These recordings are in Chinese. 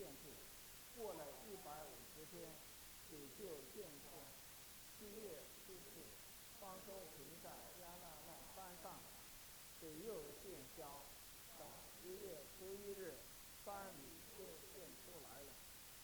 遍布。过了150天，水就渐减。7月初次，方舟停在亚那山上，水又渐消。等10月初1日，山里就现出来了。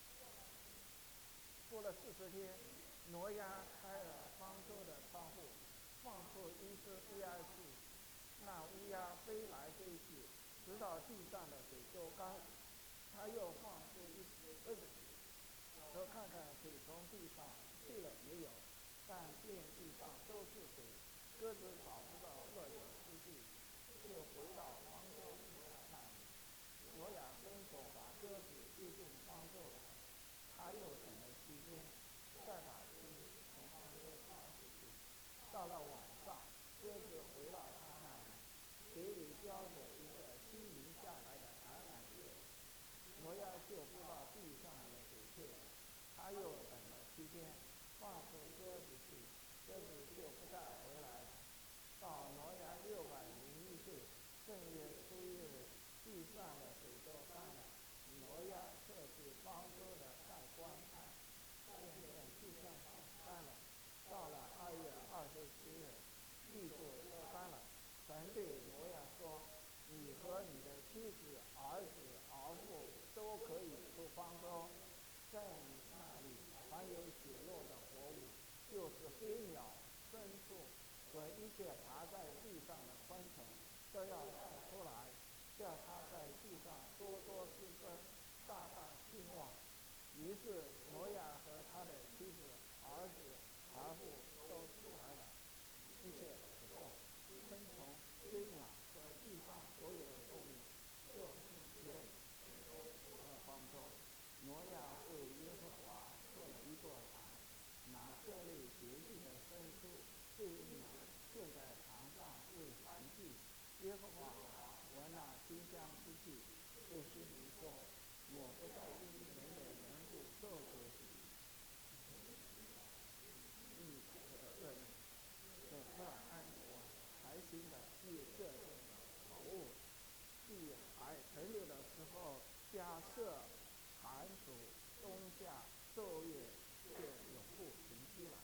过了40天，挪亚开了方舟的窗户，放出一只乌鸦去。那乌鸦飞来飞去，直到地上的水都干了。他又放出一只鸽子，说看看水从地上去了没有，但遍地上都是水，鸽子找不到落脚之地，就回到方舟那里。挪亚伸手把鸽子递进方舟来，他又等了7天，再把鱼从方舟放出去。到了晚上，鸽子回到他那里，嘴里叼着一个新鸣下来的橄榄叶。挪亚就知道地上有水退了，他又等了7天，放出鸽子去，鸽子就不再回来了。到挪亚601岁正月初1日，地上的水都干了。挪亚撤去方舟的盖棺看，见地上干了。到了2月27日，地就都干了。神对挪亚说：“你和你的妻子、儿子、儿妇都可以出方舟，在你那里凡有血肉的活物，就是飞鸟、牲畜和一切爬在地上的昆虫，都要带出来，叫他在地上多多滋生，大大兴旺。”于是挪亚和他的妻子、儿子、儿妇都出来了，一切死兽、昆虫、飞鸟和地上所有的动物，各一类出了方舟。挪亚为耶和华做了一座坛，拿各类洁净的牲畜、飞鸟献在坛上为燔祭。耶和华闻那馨香之气，对心里说：“我不再因人的缘故咒诅你的恶念，整个安国才行的地各种的好物，地还存留的时候，加设寒暑冬夏昼夜，却永不停息了。”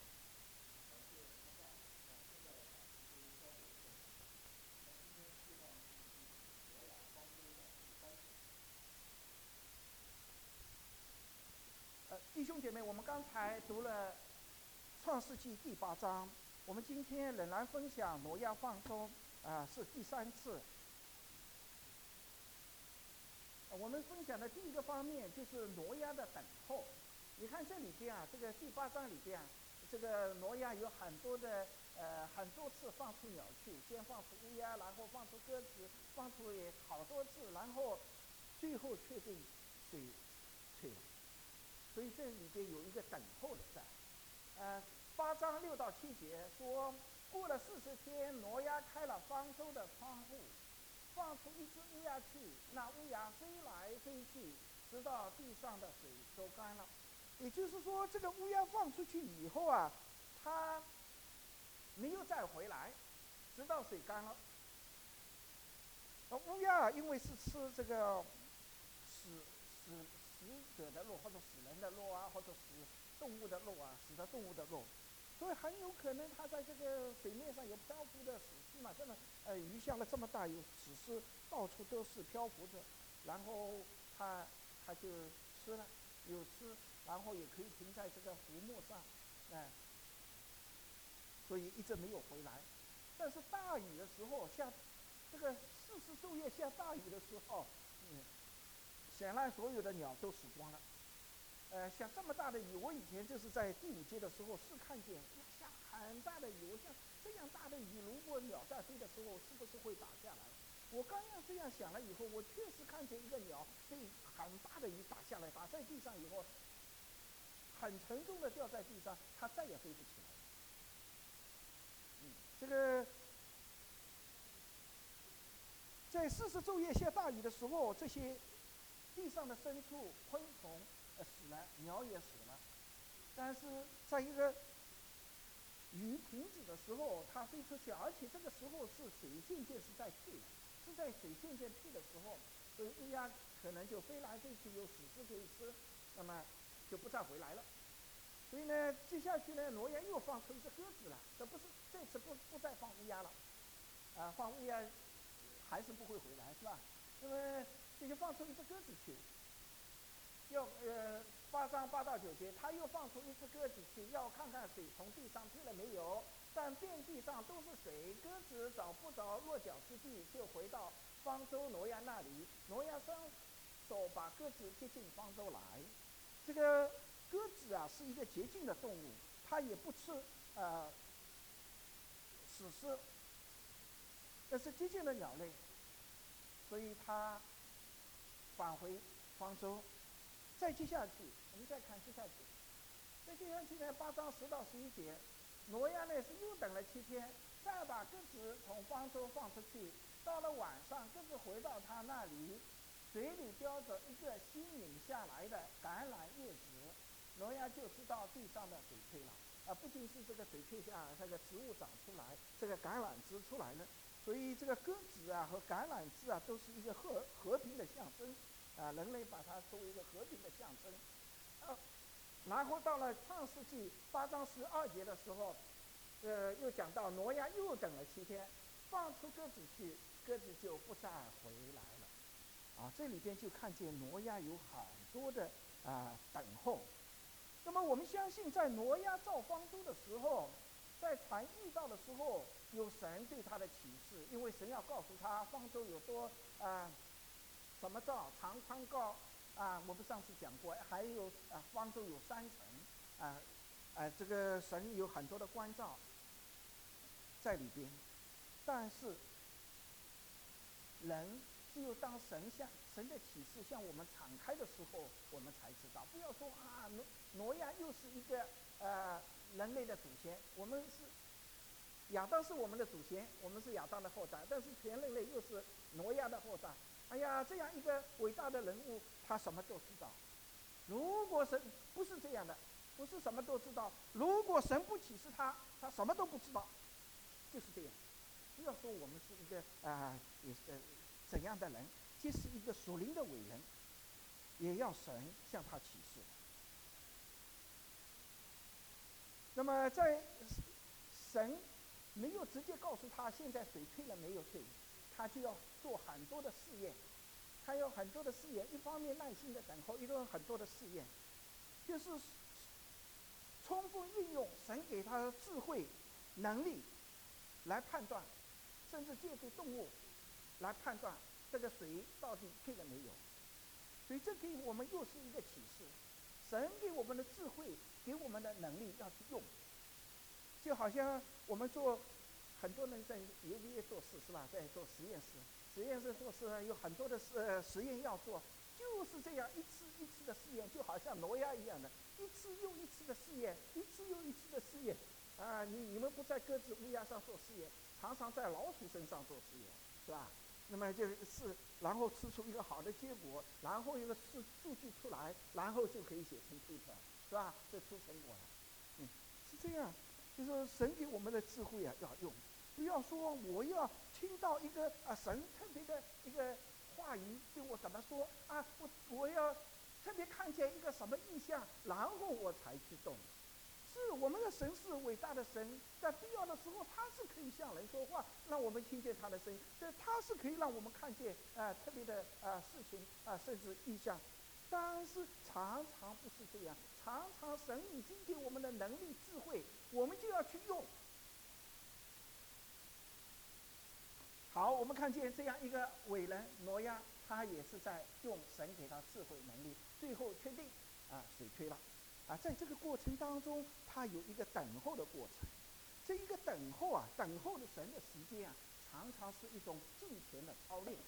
弟兄姐妹，我们刚才读了创世纪第8章，我们今天仍然分享挪亚放舟是第3次。我们分享的第一个方面就是挪亚的等候。你看这里边这个第8章里边这个挪亚有很多次放出鸟去，先放出乌鸦，然后放出鸽子，放出好多次，然后最后确定水退了。所以这里边有一个等候的在。8章6到7节说，过了40天，挪亚开了方舟的窗户，放出一只乌鸦去，那乌鸦飞来飞去，直到地上的水都干了。也就是说，这个乌鸦放出去以后它没有再回来，直到水干了。乌鸦因为是吃这个死者的肉，或者死人的肉或者死动物的肉死的动物的肉，所以很有可能它在这个水面上有漂浮的死尸嘛，这么鱼下了这么大，有死尸到处都是漂浮着，然后它就吃了，有吃，然后也可以停在这个浮木上，所以一直没有回来。但是大雨的时候，像这个40昼夜下大雨的时候，显然所有的鸟都死光了。像这么大的雨，我以前就是在第5节的时候是看见下很大的雨，我想这样大的雨，如果鸟在飞的时候是不是会打下来？我刚要这样想了以后，我确实看见一个鸟被很大的雨打下来，打在地上以后很沉重的掉在地上，它再也飞不起来。这个在40昼夜下大雨的时候，这些地上的牲畜、昆虫死了，鸟也死了。但是在一个雨停止的时候，它飞出去，而且这个时候是水渐渐是在退的，是在水渐渐退的时候， 所以乌鸦可能就飞来飞去，有死尸可以吃，那么就不再回来了。所以呢，接下去呢，挪亚又放出一只鸽子了，这次不再放乌鸦了，放乌鸦还是不会回来，是吧？那么这就放出一只鸽子去，8章8到9节，他又放出一只鸽子去，要看看水从地上退了没有。但遍地上都是水，鸽子找不着落脚之地，就回到方舟挪亚那里。挪亚伸手把鸽子接进方舟来。这个鸽子啊是一个洁净的动物，它也不吃死尸，那是洁净的鸟类，所以它返回方舟。再接下去，我们再看接下去。再接下去呢，8章10到11节，挪亚呢是又等了7天，再把鸽子从方舟放出去。到了晚上，鸽子回到他那里，嘴里叼着一个新拧下来的橄榄叶子。挪亚就知道地上的水退了，不仅是这个水退下，这个植物长出来，这个橄榄枝出来了。所以这个鸽子啊和橄榄枝啊都是一个和平的象征。人类把它作为一个和平的象征。然后到了创世纪8章12节的时候，又讲到挪亚又等了7天，放出鸽子去，鸽子就不再回来了。这里边就看见挪亚有很多的等候。那么我们相信，在挪亚造方舟的时候，在船遇到的时候，有神对他的启示，因为神要告诉他方舟有多怎么造，长宽高我们上次讲过，还有方舟有3层这个神有很多的关照在里边。但是人只有当神的启示向我们敞开的时候，我们才知道。不要说挪亚又是一个人类的祖先，我们是亚当是我们的祖先，我们是亚当的后代，但是全人类又是挪亚的后代。哎呀，这样一个伟大的人物，他什么都知道。如果神不是这样的，不是什么都知道，如果神不启示他什么都不知道，就是这样。不要说我们是一个也是怎样的人，即使一个属灵的伟人，也要神向他启示。那么在神没有直接告诉他现在水退了没有退，他就要做很多的试验。他有很多的试验，一方面耐心的等候，一个很多的试验，就是充分运用神给他的智慧能力来判断，甚至借助动物来判断这个水到底退了没有。所以这给我们又是一个启示，神给我们的智慧，给我们的能力要去用。就好像我们做很多人在UVA做事是吧，在做实验室做事有很多的实验要做，就是这样一次一次的试验，就好像挪亚一样的，一次又一次的试验，一次又一次的试验你们不在鸽子乌鸦上做试验，常常在老鼠身上做试验，是吧？那么就是然后吃出一个好的结果，然后一个数据出来，然后就可以写成 paper， 是吧？就出成果了。是这样，就是说神给我们的智慧要用。不要说我要听到一个神特别的一个话语对我怎么说我要特别看见一个什么意象，然后我才去动。是我们的神是伟大的神，在必要的时候他是可以向人说话，让我们听见他的声音，他是可以让我们看见特别的事情甚至意象。但是常常不是这样，常常神已经给我们的能力智慧，我们就要去用。好，我们看见这样一个伟人挪亚，他也是在用神给他智慧能力，最后确定水退了在这个过程当中，他有一个等候的过程。这一个等候等候的神的时间常常是一种敬虔的操练。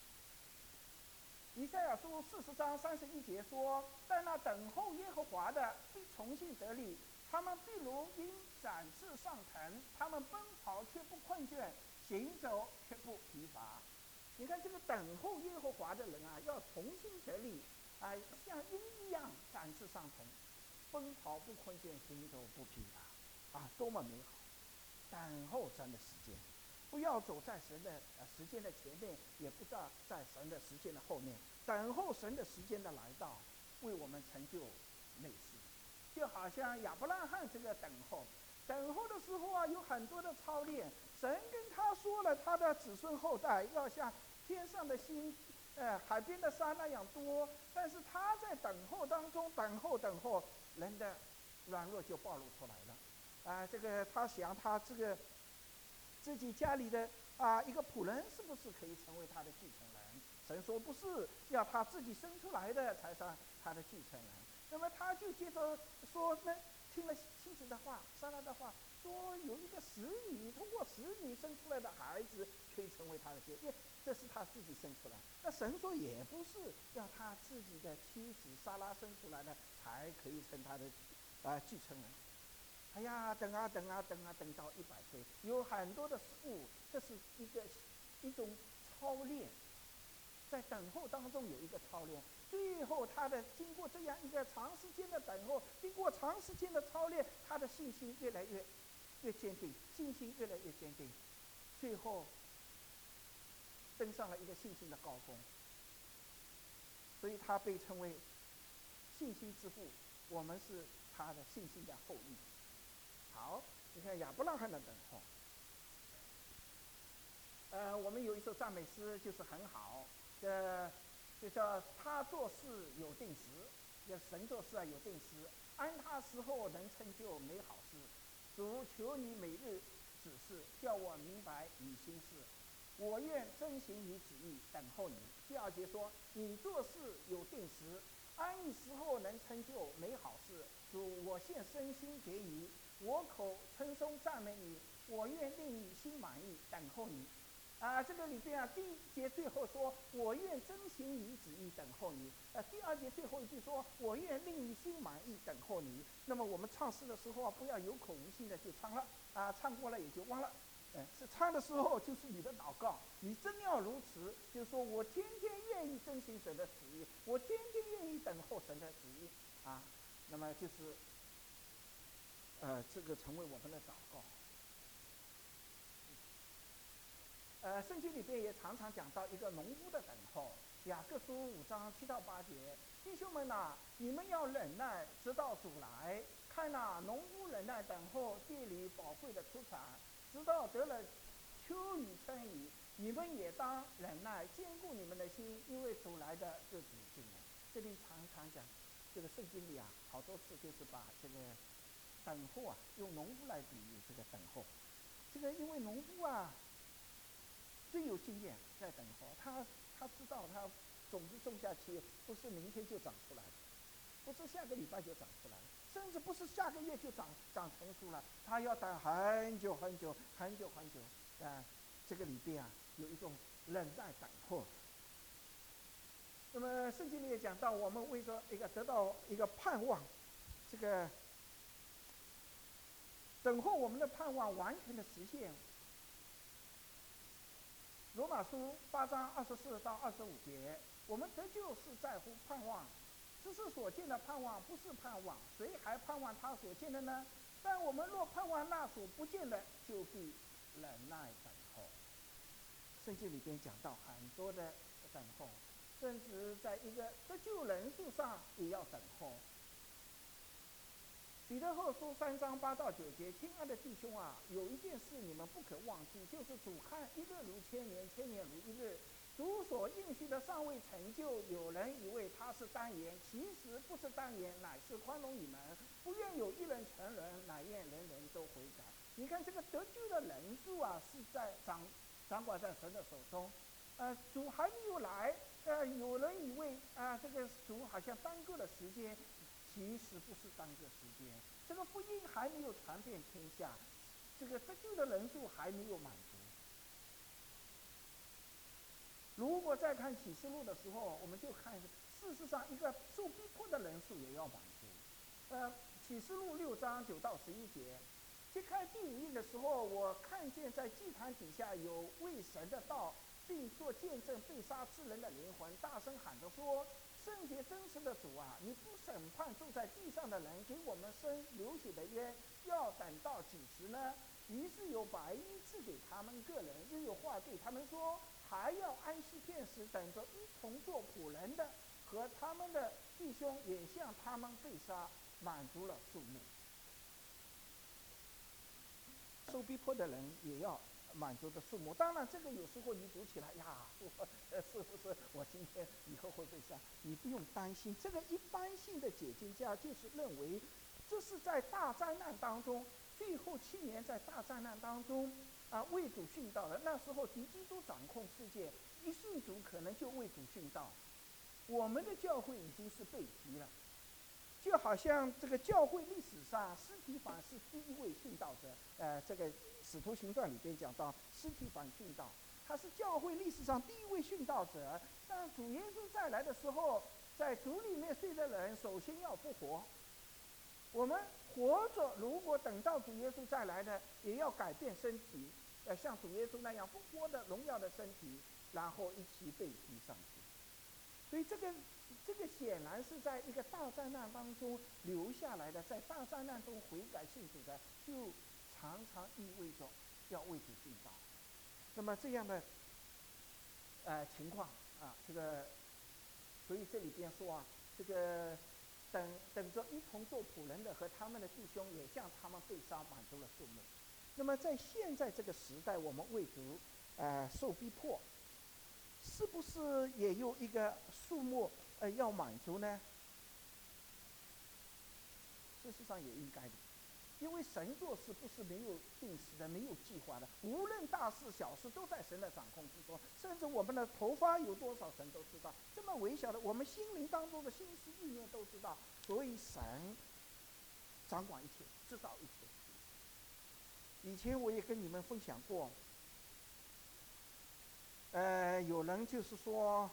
以赛亚书40章31节说：“但那等候耶和华的必重新得力，他们必如鹰展翅上腾，他们奔跑却不困倦，行走却不疲乏。”你看这个等候耶和华的人要重新得力像鹰一样展翅上腾，奔跑不困倦，行走不疲乏多么美好！等候神的时间， 不要走在神的时间的前面，也不在神的时间的后面，等候神的时间的来到，为我们成就美事。就好像亚伯拉罕这个等候的时候啊，有很多的操练。神跟他说了，他的子孙后代要像天上的星，海边的沙那样多。但是他在等候当中，等候，人的软弱就暴露出来了。这个他想他这个自己家里的一个仆人是不是可以成为他的继承人？神说不是，要他自己生出来的才是他的继承人。那么他就接着说呢，听了妻子的话，撒拉的话，说有一个使女，通过使女生出来的孩子可以成为他的继承人，这是他自己生出来。那神说也不是，要他自己的妻子撒拉生出来的才可以成他的继承人。哎呀，等到100岁，有很多的事物，这是一种操练，在等候当中有一个操练，最后他的经过这样一个长时间的等候，经过长时间的操练，他的信心越来越坚定，最后登上了一个信心的高峰，所以他被称为信心之父，我们是他的信心的后裔。好，你看亚伯拉罕的等候。我们有一首赞美诗就是很好，就叫他做事有定时，叫神做事有定时，按他时候能成就美好事。主求你每日指示，叫我明白你心事。我愿遵行你旨意，等候你。第2节说，你做事有定时，按你时候能成就美好事。主，我现身心给你，我口称颂赞美你，我愿令你心满意，等候你。这个里边第1节最后说，我愿遵行你旨意，等候你。第2节最后一句说，我愿令你心满意，等候你。那么我们唱诗的时候不要有口无心的就唱了，唱过了也就忘了。是唱的时候就是你的祷告，你真要如此，就是说我天天愿意遵行神的旨意，我天天愿意等候神的旨意那么就是这个成为我们的祷告。圣经里边也常常讲到一个农夫的等候，雅各书5章7到8节，弟兄们你们要忍耐，直到主来。看农夫忍耐等候地里宝贵的出产，直到得了秋雨春雨。你们也当忍耐，坚固你们的心，因为主来的日子近了。这里常常讲，这个圣经里好多次就是把这个等候用农夫来比喻这个等候。这个因为农夫最有经验在等候，他知道他种子种下去不是明天就长出来的，不是下个礼拜就长出来了，甚至不是下个月就长成熟了，他要等很久。这个里边有一种忍耐等候。那么圣经里也讲到，我们为着一个得到一个盼望，这个等候我们的盼望完全的实现。罗马书8章24到25节，我们得救是在乎盼望，这是所见的盼望，不是盼望，谁还盼望他所见的呢？但我们若盼望那所不见的，就必忍耐等候。圣经里边讲到很多的等候，甚至在一个得救人数上也要等候。彼得后书3章8到9节，亲爱的弟兄有一件事你们不可忘记，就是主看一日如千年，千年如一日。主所应许的尚未成就，有人以为他是单言，其实不是单言，乃是宽容你们，不愿有一人沉沦，乃愿人人都悔改。你看这个得救的人数是在掌管在神的手中。主还没有来，有人以为这个主好像耽搁了时间，其实不是耽搁时间，这个福音还没有传遍天下，这个得救的人数还没有满足。如果再看启示录的时候，我们就看事实上一个受逼迫的人数也要满足。启示录6章9到11节，揭开第5印的时候，我看见在祭坛底下有为神的道并做见证被杀之人的灵魂，大声喊着说，圣洁真实的主你不审判住在地上的人，给我们生流血的冤，要等到几时呢？ 于是有白衣赐给他们个人，又有话对他们说，还要安息片时，等着一同做仆人的和他们的弟兄也向他们被杀，满足了数目。受逼迫的人也要满足的数目。当然，这个有时候你读起来呀，是不是我今天以后会被杀？你不用担心。这个一般性的解经家就是认为，这是在大灾难当中，最后7年在大灾难当中为主殉道的。那时候敌基督掌控世界，一信主可能就为主殉道。我们的教会已经是被提了。就好像这个教会历史上，司提反是第一位殉道者。这个《使徒行传》里边讲到，司提反殉道，他是教会历史上第一位殉道者。但主耶稣再来的时候，在主里面睡的人，首先要复活。我们活着，如果等到主耶稣再来的，也要改变身体，像主耶稣那样复活的荣耀的身体，然后一起被提上去。所以这个显然是在一个大灾难当中留下来的，在大灾难中悔改信主的，就常常意味着要为主殉道。那么这样的情况这个，所以这里边说这个等着一同做仆人的和他们的弟兄也向他们被杀，满足了数目。那么在现在这个时代，我们为主受逼迫，是不是也有一个数目要满足呢？事实上也应该的，因为神做事不是没有定时的，没有计划的，无论大事小事都在神的掌控之中，甚至我们的头发有多少神都知道，这么微小的我们心灵当中的心思意念都知道，所以神掌管一切，知道一切。以前我也跟你们分享过，有人就是说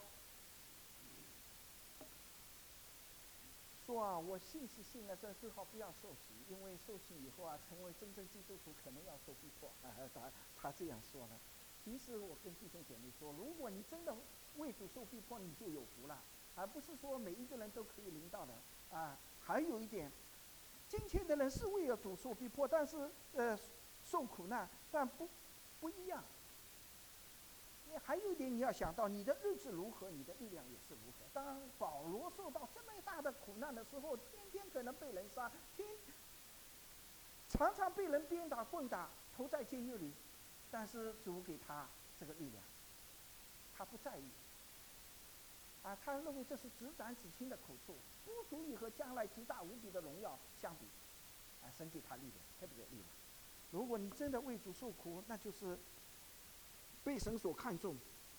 我信是信了，这最好不要受洗，因为受洗以后成为真正基督徒可能要受逼迫。他这样说了。其实我跟弟兄姐妹说，如果你真的为主受逼迫，你就有福了，而不是说每一个人都可以领到的还有一点，今天的人是为了主受逼迫，但是受苦难，但不一样。还有一点你要想到，你的日子如何，你的力量也是如何。当保罗受到这么大的苦难的时候，天天可能被人杀，常常被人鞭打棍打，投在监狱里，但是主给他这个力量，他不在意他认为这是只斩只轻的苦处，不足以和将来极大无比的荣耀相比神给他力量，特别的力量。如果你真的为主受苦，那就是被神所看重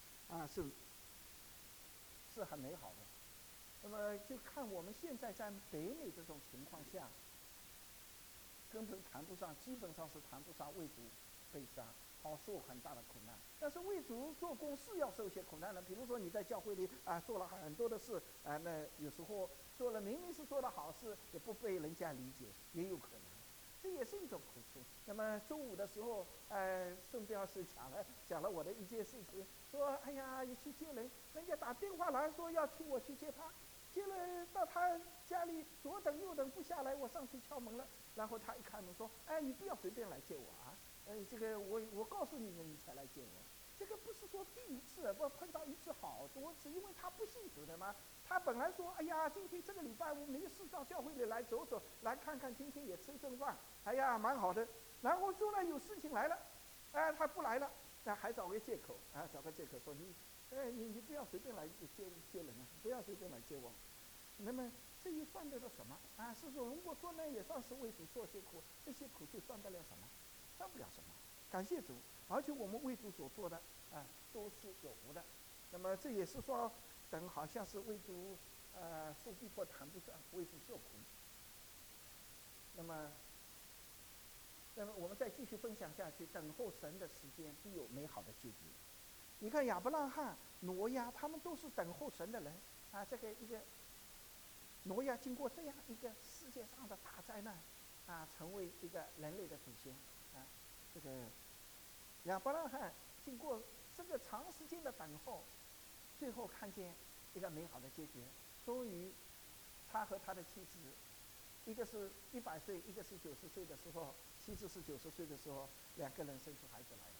是很美好的。那么就看我们现在在北美这种情况下，根本谈不上，基本上是谈不上为主被杀，受很大的苦难。但是为主做工是要受些苦难的。比如说你在教会里做了很多的事那有时候做了明明是做了好事，也不被人家理解，也有可能，这也是一种苦处。那么周五的时候宋标是讲了我的一件事情，说哎呀你去接人，人家打电话来说要请我去接他，接了到他家里左等右等不下来，我上去敲门了，然后他一开门说你不要随便来接我这个我告诉你们你才来接我。这个不是说第一次，不碰到一次好多次，因为他不信主的嘛。他本来说哎呀今天这个礼拜我没事到教会里来走走，来看看，今天也吃一顿饭，哎呀蛮好的。然后突然有事情来了他不来了，还找个借口说你不要随便来接人不要随便来接我。那么这也算得了什么是说如果说呢也算是为主受些苦，这些苦就算得了什么？算不了什么。感谢主，而且我们为主所做的都是有福的。那么这也是说等好像是为主受逼迫谈不上为主受苦。那么我们再继续分享下去，等候神的时间必有美好的结局。你看亚伯拉罕、挪亚，他们都是等候神的人这个一个挪亚经过这样一个世界上的大灾难成为一个人类的祖先这个亚伯拉罕经过这个长时间的等候，最后看见一个美好的结局。终于他和他的妻子，一个是100岁，一个是90岁的时候妻子是90岁的时候，2个人生出孩子来了。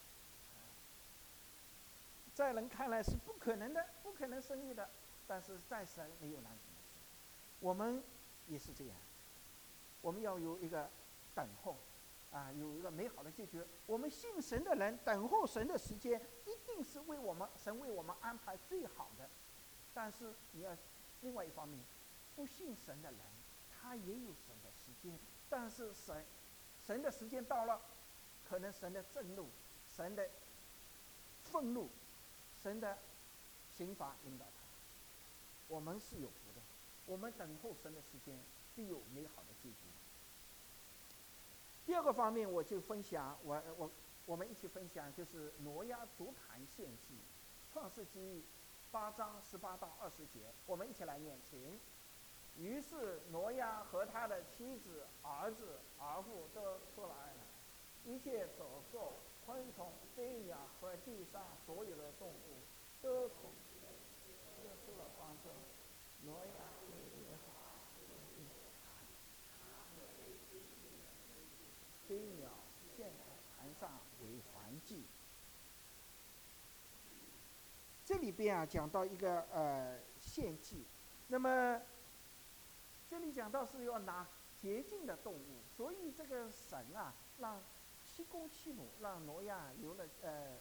在人看来是不可能的，不可能生育的，但是在神没有难成的事。我们也是这样，我们要有一个等候，有一个美好的结局。我们信神的人等候神的时间，一定是神为我们安排最好的。但是你要另外一方面，不信神的人，他也有神的时间，但是神的时间到了，可能神的震怒、神的愤怒、神的刑罚领导他。我们是有福的，我们等候神的时间必有美好的结局。第二个方面，我就分享我们一起分享，就是挪亚足坛献祭，创世纪8章18到20节，我们一起来念经。于是挪亚和他的妻子、儿子、儿妇都出来了，一切走兽、昆虫、飞鸟和地上所有的动物都从耶稣的方舟。挪亚对耶和华飞鸟献在坛上为燔祭。这里边讲到一个献祭，那么这里讲到是要拿洁净的动物，所以这个神让7公7母，让挪亚留了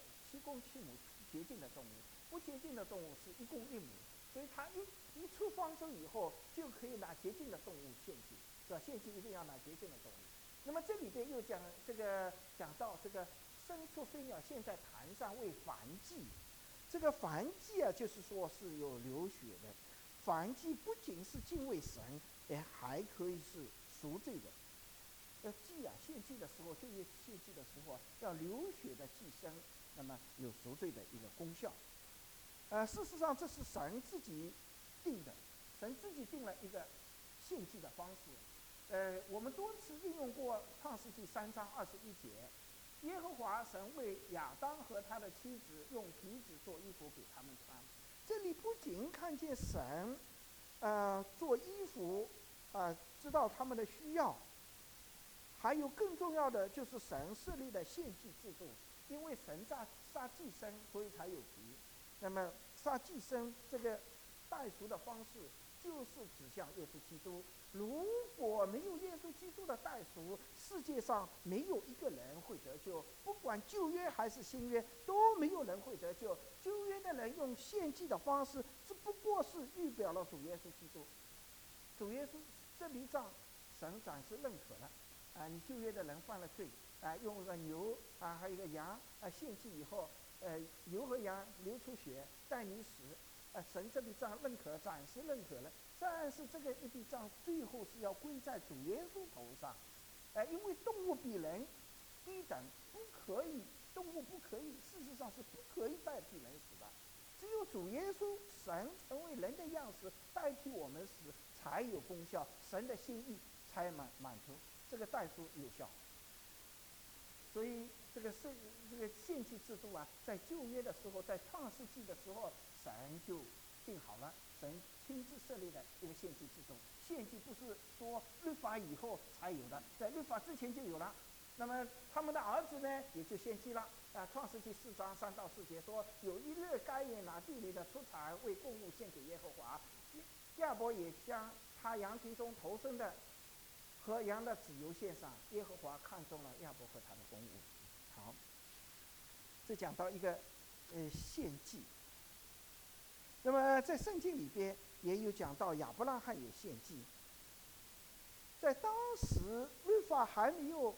7公7母洁净的动物，不洁净的动物是1公1母，所以他一出方舟以后，就可以拿洁净的动物献祭，是吧？献祭一定要拿洁净的动物。那么这里边又讲到这个牲畜飞鸟献在坛上为燔祭。这个燔祭就是说是有流血的。燔祭不仅是敬畏神，还可以是赎罪的。献祭的时候，就业献祭的时候要流血的祭牲，那么有赎罪的一个功效。事实上这是神自己定的，神自己定了一个献祭的方式。我们多次应用过创世纪3章21节，耶和华神为亚当和他的妻子用皮子做衣服给他们穿。这里不仅看见神做衣服知道他们的需要，还有更重要的就是神设立的献祭制度。因为神杀祭牲，所以才有皮。那么杀祭牲这个代赎的方式，就是指向耶稣基督。如果没有耶稣基督的代赎，世界上没有一个人会得救，不管旧约还是新约，都没有人会得救。旧约的人用献祭的方式，只不过是预表了主耶稣基督。主耶稣这笔账，神暂时认可了。你旧约的人犯了罪，用个牛还有一个羊献祭以后，牛和羊流出血，带你死，神这笔账认可，暂时认可了。但是这个一笔账最后是要归在主耶稣头上，因为动物比人低等，动物不可以，事实上是不可以代替人死的。只有主耶稣神成为人的样式，代替我们死，才有功效，神的心意才满足，这个代赎有效。所以这个献祭制度在旧约的时候，在创世纪的时候，神就定好了，神亲自设立的一个献祭制度。献祭不是说律法以后才有的，在律法之前就有了。那么他们的儿子呢，也就献祭了。创世纪4章3到4节说，有一日该隐拿地里的出产为供物献给耶和华，亚伯也将他羊群中头生的和羊的脂油献上，耶和华看中了亚伯和他的供物。好，这讲到一个献祭。那么在圣经里边也有讲到亚伯拉罕也献祭。在当时律法还没有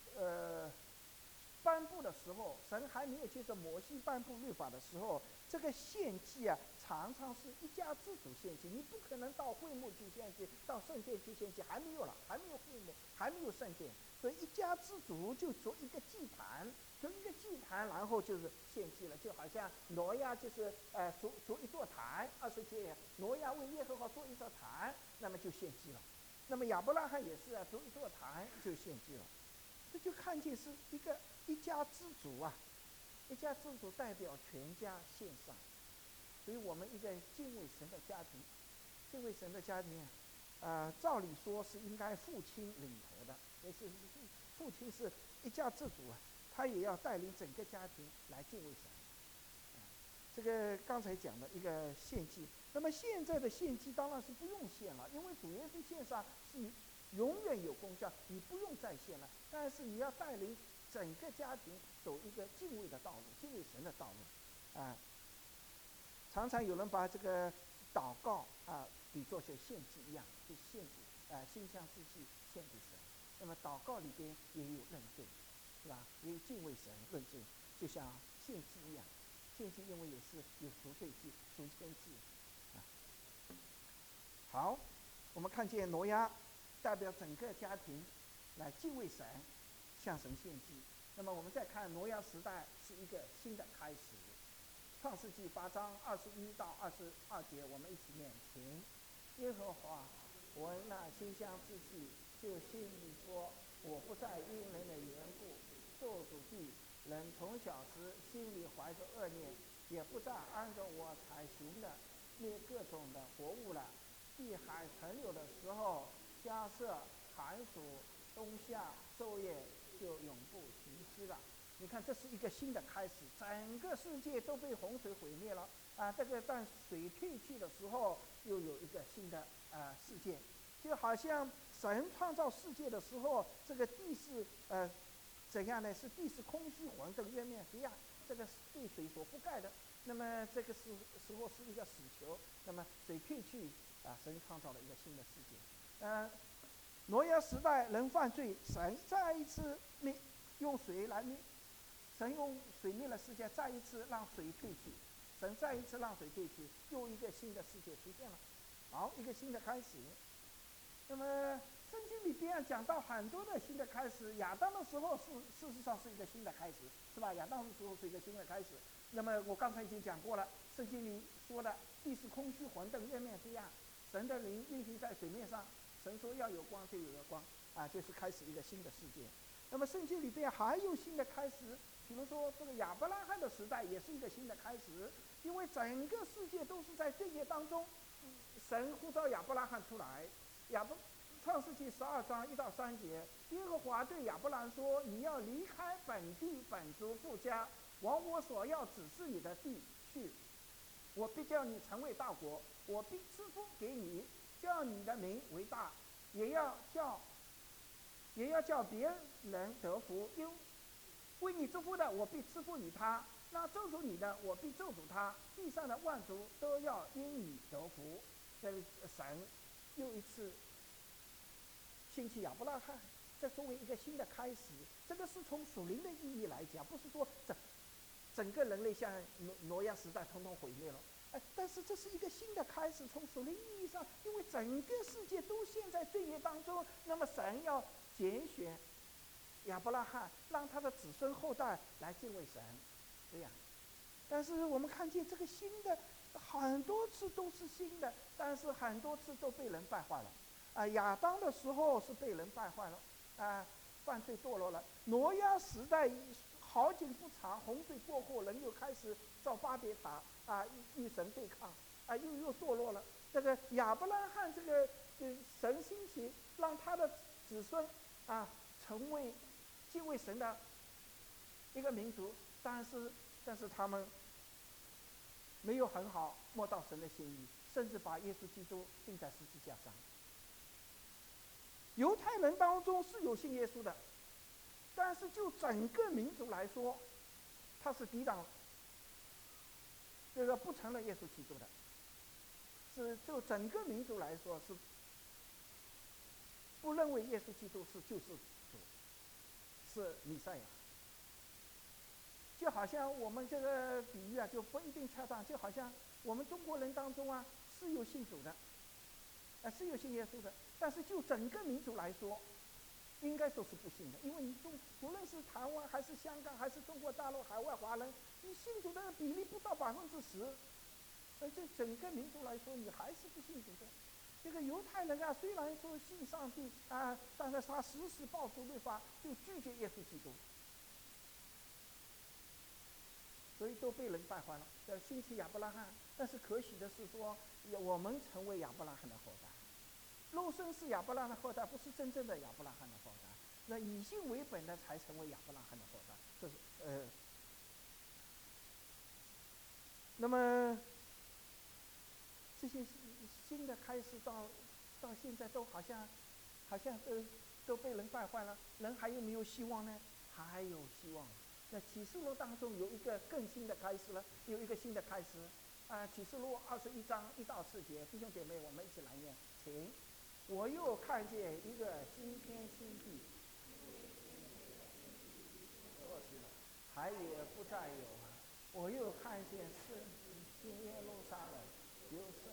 颁布的时候，神还没有接着摩西颁布律法的时候，这个献祭常常是一家之主献祭，你不可能到会幕去献祭，到圣殿去献祭，还没有了，还没有会幕，还没有圣殿，所以一家之主就做一个祭坛，然后就是献祭了。就好像挪亚就是做一座坛，20节挪亚为耶和华做一座坛，那么就献祭了。那么亚伯拉罕也是做一座坛就献祭了。这就看见是一家之主一家之主代表全家献上。所以我们一个敬畏神的家庭， 照理说是应该父亲领头的，也是父亲是一家之主啊，他也要带领整个家庭来敬畏神。这个刚才讲的一个献祭，那么现在的献祭当然是不用献了，因为主耶稣献上是永远有功效，你不用再献了。但是你要带领整个家庭走一个敬畏的道路，敬畏神的道路，常常有人把这个祷告比作像献祭一样，就献祭馨香之祭献给神。那么祷告里边也有认罪，是吧？也有敬畏神认罪，就像献祭一样。献祭因为也是有赎罪祭、赎愆祭。好，我们看见挪亚代表整个家庭来敬畏神，向神献祭。那么我们再看挪亚时代是一个新的开始。创世纪8章21到22节，我们一起念经。耶和华闻那馨香之气，就心里说：我不再因人的缘故咒诅地，人从小时心里怀着恶念，也不再按照我采行的灭各种的活物了。地海存有的时候，加设寒暑冬夏昼夜，就永不停息了。你看，这是一个新的开始，整个世界都被洪水毁灭了这个当水退去的时候，又有一个新的世界，就好像神创造世界的时候，这个地是怎样呢？是地是空虚黄澄，月面黑暗，这个是被水所覆盖的。那么这个时候是一个死球，那么水退去神创造了一个新的世界。挪亚时代人犯罪，神再一次用水来灭。神用水灭了世界，再一次让水退去，神再一次让水退去，又一个新的世界出现了，好，一个新的开始。那么圣经里边讲到很多的新的开始，亚当的时候事实上是一个新的开始，是吧？亚当的时候是一个新的开始。那么我刚才已经讲过了，圣经里说的地是空虚混沌，月面黑暗，神的灵运行在水面上，神说要有光就有了光就是开始一个新的世界。那么圣经里边还有新的开始，比如说这个亚伯拉罕的时代也是一个新的开始，因为整个世界都是在罪孽当中，神呼召亚伯拉罕出来。创世纪12章1到3节，耶和华对亚伯兰说：你要离开本地本族父家，往我所要指示你的地去，我必叫你成为大国，我必赐福给你，叫你的名为大，也要叫别人得福，因为你祝福的，我必赐福于他；那咒诅你的，我必咒诅他。地上的万族都要因你得福。这神又一次兴起亚伯拉罕，这作为一个新的开始。这个是从属灵的意义来讲，不是说整个人类像挪亚时代统统毁灭了。但是这是一个新的开始，从属灵意义上，因为整个世界都陷在罪孽当中，那么神要拣选亚伯拉罕，让他的子孙后代来敬畏神，这样。但是我们看见这个新的很多次都是新的，但是很多次都被人败坏了。亚当的时候是被人败坏了，犯罪堕落了。挪亚时代好景不长，洪水过后，人又开始造巴别塔与神对抗又堕落了。这个亚伯拉罕这个神兴起，让他的子孙成为敬畏神的一个民族，但是他们没有很好摸到神的心意，甚至把耶稣基督钉在十字架上。犹太人当中是有信耶稣的，但是就整个民族来说，他是抵挡这个不承认耶稣基督的，就整个民族来说是不认为耶稣基督是救世主，是弥赛亚。就好像我们这个比喻就不一定恰当，就好像我们中国人当中是有信主的，是有信耶稣的，但是就整个民族来说，应该说是不信的，因为你不论是台湾还是香港还是中国大陆海外华人，你信主的比例不到10%，这整个民族来说，你还是不信主的。这个犹太人虽然说信上帝但是他实时报主律法，就拒绝耶稣基督。所以都被人败坏了。兴起亚伯拉罕，但是可喜的是说，我们成为亚伯拉罕的后代。 肉身是亚伯拉罕的后代，不是真正的亚伯拉罕的后代。那以信为本的才成为亚伯拉罕的后代。这是那么这些新的开始到现在都好像都被人败坏了，人还有没有希望呢？还有希望。那启示录当中有一个更新的开始了，有一个新的开始。启示录21章1到4节，弟兄姐妹，我们一起来念，请。我又看见一个新天新地，过去了，还也不再有了。我又看见新耶路撒冷由圣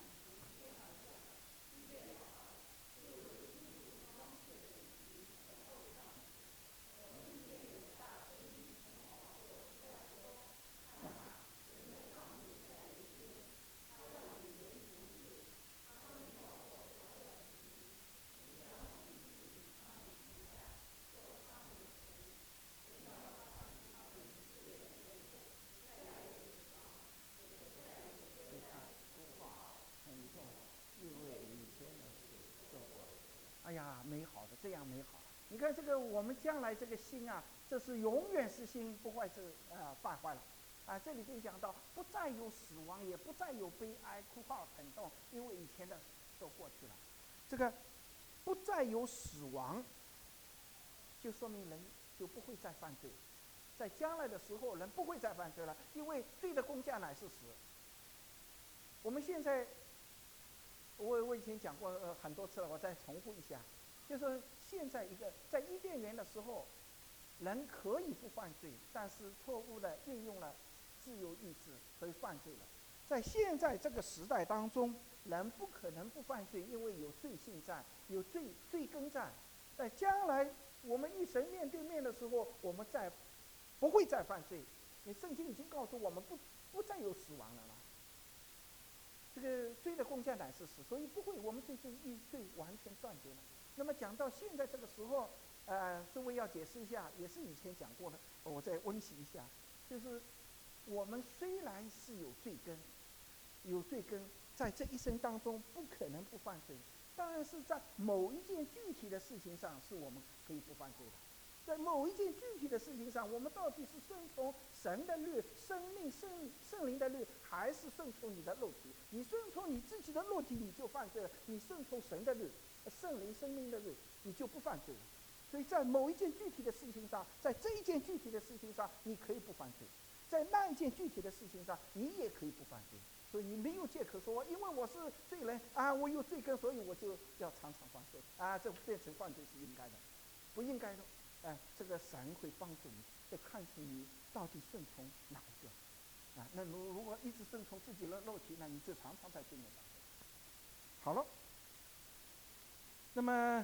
哎呀，美好的，这样美好。你看这个，我们将来这个心啊，这是永远是心，不会是败坏了。这里边讲到，不再有死亡，也不再有悲哀、哭号、疼痛，因为以前的都过去了。这个不再有死亡，就说明人就不会再犯罪。在将来的时候，人不会再犯罪了，因为罪的工价乃是死。我们现在。我以前讲过很多次了，我再重复一下，就是现在在伊甸园的时候，人可以不犯罪，但是错误的运用了自由意志，所以犯罪了。在现在这个时代当中，人不可能不犯罪，因为有罪性在，有罪根在。在将来我们与神面对面的时候，我们不会再犯罪。你圣经已经告诉我们不再有死亡了。这个罪的工价乃是死，所以不会，我们对罪完全断绝了。那么讲到现在这个时候，诸位要解释一下，也是以前讲过的，我再温习一下，就是我们虽然是有罪根，在这一生当中不可能不犯罪，但是在某一件具体的事情上，是我们可以不犯罪的。在某一件具体的事情上，我们到底是顺从神的律、生命、圣灵的律，还是顺从你的肉体？你顺从你自己的肉体，你就犯罪了；你顺从神的律、圣灵、生命的律，你就不犯罪了。所以在某一件具体的事情上，在这一件具体的事情上，你可以不犯罪；在那一件具体的事情上，你也可以不犯罪。所以你没有借口说，因为我是罪人我有罪根，所以我就要常常犯罪这变成犯罪是应该的，不应该的。这个神会帮助你，得看出你到底顺从哪一个那如果一直顺从自己的肉体，那你就常常在罪孽当中。好了，那么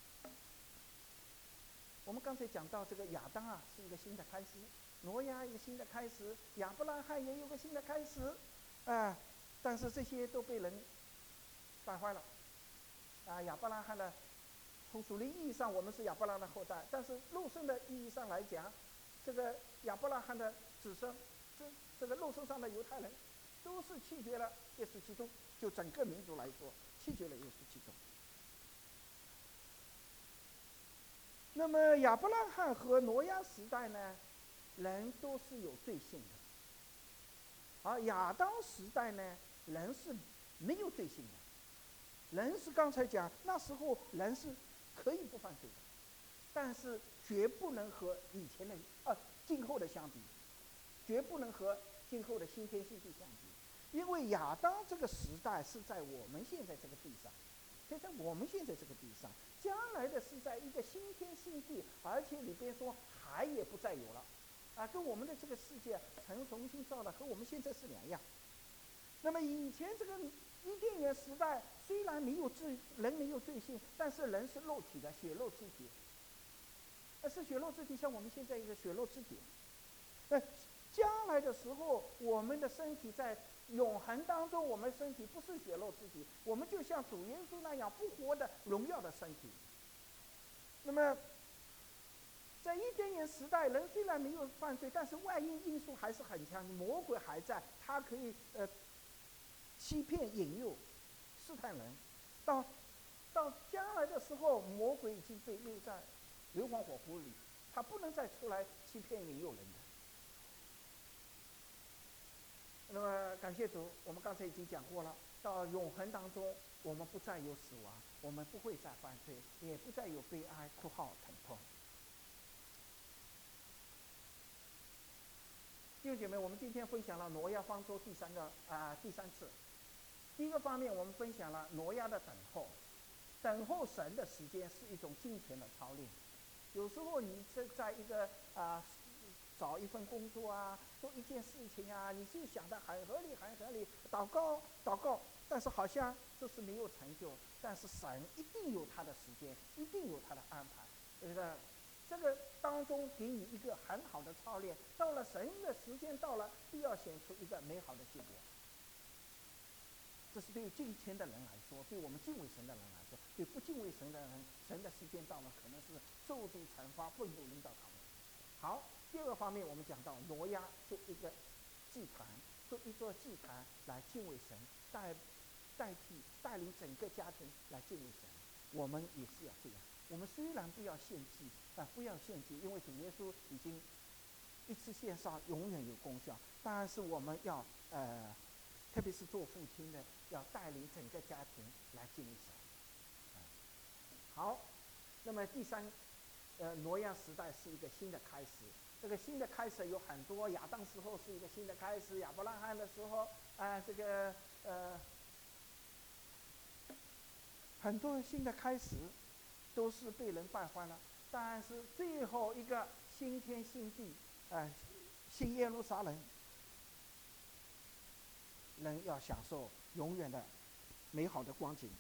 我们刚才讲到这个亚当是一个新的开始，挪亚一个新的开始，亚伯拉罕也有个新的开始但是这些都被人败坏了亚伯拉罕呢，从属灵意义上我们是亚伯拉罕的后代，但是肉身的意义上来讲，这个亚伯拉罕的子孙，这个肉身上的犹太人，都是弃绝了耶稣基督。就整个民族来说，弃绝了耶稣基督。那么亚伯拉罕和挪亚时代呢，人都是有罪性的，而亚当时代呢，人是没有罪性的。人是刚才讲，那时候人是可以不犯罪的，但是绝不能和以前的今后的相比，绝不能和今后的新天新地相比，因为亚当这个时代是在我们现在这个地上，就在我们现在这个地上，将来的是在一个新天新地，而且里边说海也不再有了跟我们的这个世界重新造的和我们现在是两样。那么以前这个伊甸园时代虽然人没有罪性，但是人是肉体的，血肉之体是血肉之体，像我们现在一个血肉之体将来的时候，我们的身体在永恒当中，我们身体不是血肉之体，我们就像主耶稣那样不活的荣耀的身体。那么在伊甸园时代，人虽然没有犯罪，但是外因素还是很强，魔鬼还在，他可以欺骗引诱试探人。到到将来的时候，魔鬼已经被丢在硫磺火湖里，他不能再出来欺骗引诱人的。那么感谢主，我们刚才已经讲过了，到永恒当中，我们不再有死亡，我们不会再犯罪，也不再有悲哀、哭号、疼痛。弟兄姐妹，我们今天分享了挪亚方舟第三次。第一个方面，我们分享了挪亚的等候，等候神的时间是一种金钱的操练。有时候你在一个找一份工作啊，做一件事情啊，你就想得很合理，很合理，祷告，但是好像就是没有成就。但是神一定有他的时间，一定有他的安排。这个当中给你一个很好的操练，到了神的时间到了，必要显出一个美好的结果。这是对敬虔的人来说，对我们敬畏神的人来说，对不敬畏神的人，神的时间到了，可能是咒诅惩罚，愤怒临到他们。好，第二个方面，我们讲到挪亚做一个祭坛，做一座祭坛来敬畏神，带领整个家庭来敬畏神。我们也是要这样。我们虽然不要献祭，但不要献祭，因为主耶稣已经一次献上，永远有功效。但是我们要特别是做父亲的，要带领整个家庭来敬畏神。好，那么第三，挪亚时代是一个新的开始。这个新的开始有很多，亚当时候是一个新的开始，亚伯拉罕的时候很多新的开始都是被人败坏了。但是最后一个新天新地，新耶路撒冷，人要享受永远的美好的光景。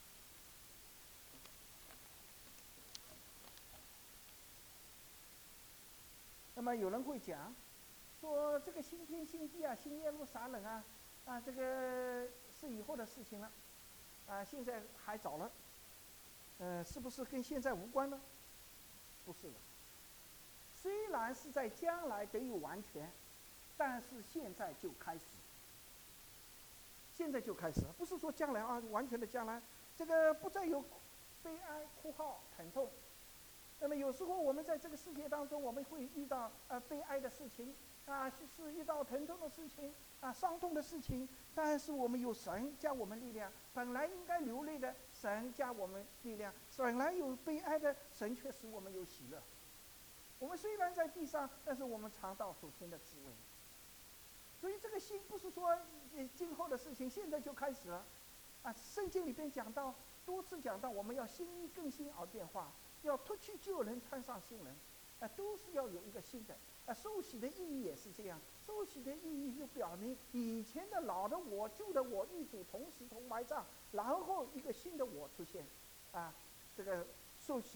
那么有人会讲，说这个新天新地啊，新耶路撒冷啊，这个是以后的事情了，现在还早了，是不是跟现在无关呢？不是的，虽然是在将来得以完全，但是现在就开始。现在就开始，不是说将来完全的将来，这个不再有悲哀、哭号、疼痛。那么有时候我们在这个世界当中，我们会遇到悲哀的事情是遇到疼痛的事情伤痛的事情，但是我们有神加我们力量，本来应该流泪的神加我们力量，本来有悲哀的神却使我们有喜乐。我们虽然在地上，但是我们尝到属天的滋味。所以这个心不是说今后的事情，现在就开始了圣经里边讲到，多次讲到，我们要心意更新而变化，要脱去旧人，穿上新人都是要有一个新的受洗的意义也是这样。受洗的意义就表明以前的老的我、旧的我与主同时同埋葬，然后一个新的我出现这个受洗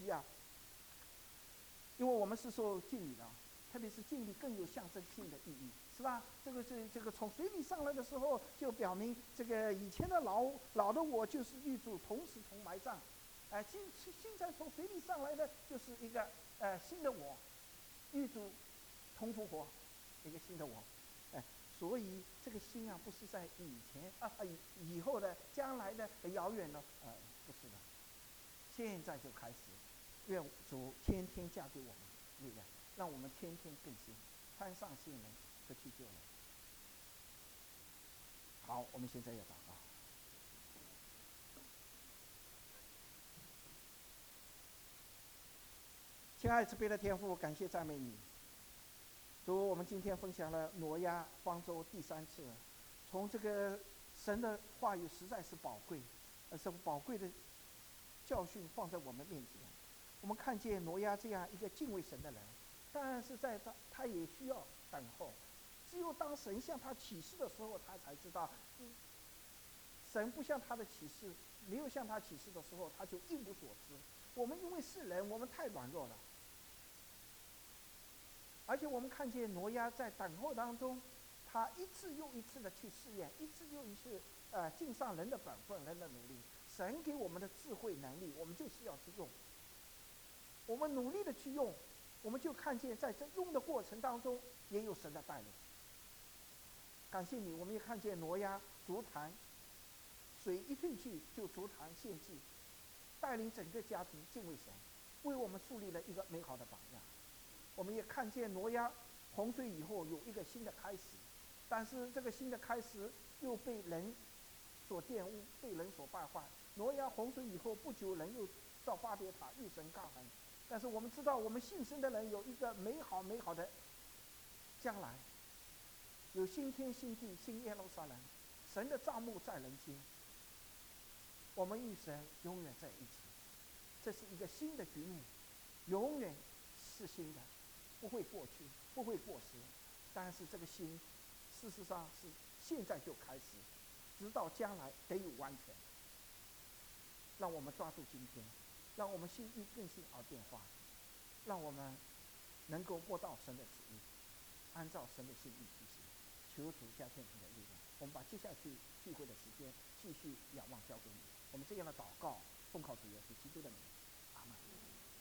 因为我们是受浸礼的，特别是浸礼更有象征性的意义，是吧？这个从水里上来的时候，就表明这个以前的老的我就是与主同时同埋葬，现在从水里上来的就是一个新的我，与主同复活，一个新的我，所以这个心不是在以前以后的将来的遥远的不是的，现在就开始。愿主天天加给我们力量，让我们天天更新，穿上新人，脱去旧人。好，我们现在要祷告。亲爱慈悲的天父，感谢赞美你。主，我们今天分享了挪亚方舟第三次，从这个神的话语实在是宝贵，是宝贵的教训放在我们面前。我们看见挪亚这样一个敬畏神的人，但是在他也需要等候。只有当神向他启示的时候，他才知道，神不向他的启示，没有向他启示的时候，他就一无所知。我们因为是人，我们太软弱了。而且我们看见挪亚在等候当中，他一次又一次的去试验，一次又一次尽上人的本分、人的努力。神给我们的智慧能力，我们就是要去用。我们努力的去用，我们就看见在这用的过程当中也有神的带领。感谢你，我们也看见挪亚足坛，水一退去就足坛献祭， 带领整个家庭敬畏神，为我们树立了一个美好的榜样。我们也看见挪亚洪水以后有一个新的开始，但是这个新的开始又被人所玷污，被人所败坏。挪亚洪水以后不久，人又造巴别塔，与神抗衡。但是我们知道，我们信神的人有一个美好美好的将来，有新天新地新耶路撒冷，神的帐幕在人间，我们与神永远在一起。这是一个新的局面，永远是新的，不会过去，不会过时。但是这个新事实上是现在就开始，直到将来得有完全。让我们抓住今天，让我们心意更新而变化，让我们能够摸到神的旨意，按照神的心意去行。求主加添你的力量。我们把接下去聚会的时间继续仰望交给你。我们这样的祷告，奉靠主耶稣基督的名，阿门。